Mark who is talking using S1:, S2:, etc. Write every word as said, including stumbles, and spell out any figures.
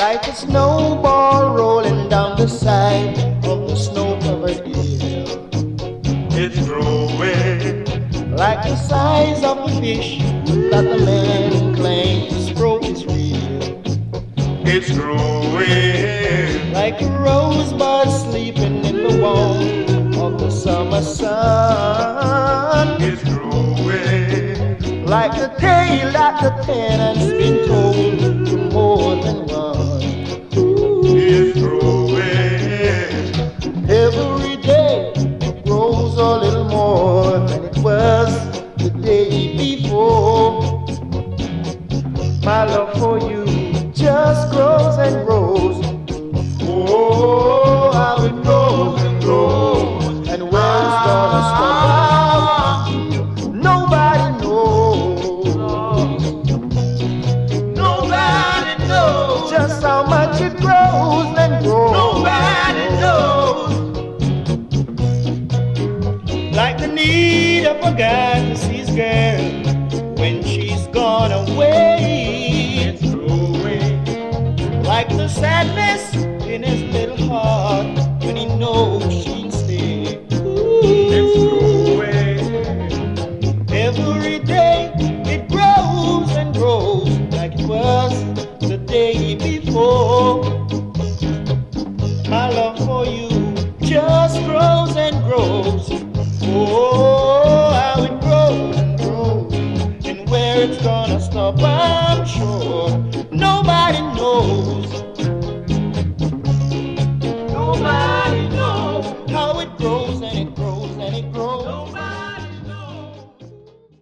S1: like a snowball rolling down the side of the snow-covered hill.
S2: It's growing
S1: like the size of the fish that the man claims growth is real.
S2: It's growing
S1: like a rosebud sleeping in the warmth of the summer sun.
S2: It's growing
S1: like the tale that the tenant's been told to more than one.
S2: It's growing
S1: every day. It grows a little more than it was the day before. My love for you just grows and grows. Oh, how it grows and grows, and where it's gonna stop, nobody knows.
S2: Nobody knows
S1: just how much it grows and grows.
S2: Nobody knows
S1: like the need of a guy to see his girl when she's gone away.
S2: It's growing
S1: like the sadness in his little heart when he knows she'll stay.
S2: It's growing
S1: every day. It grows and grows like it was the day before. My love for you just grows and grows. Oh, how it grows and grows, and where it's gonna stop, I'm sure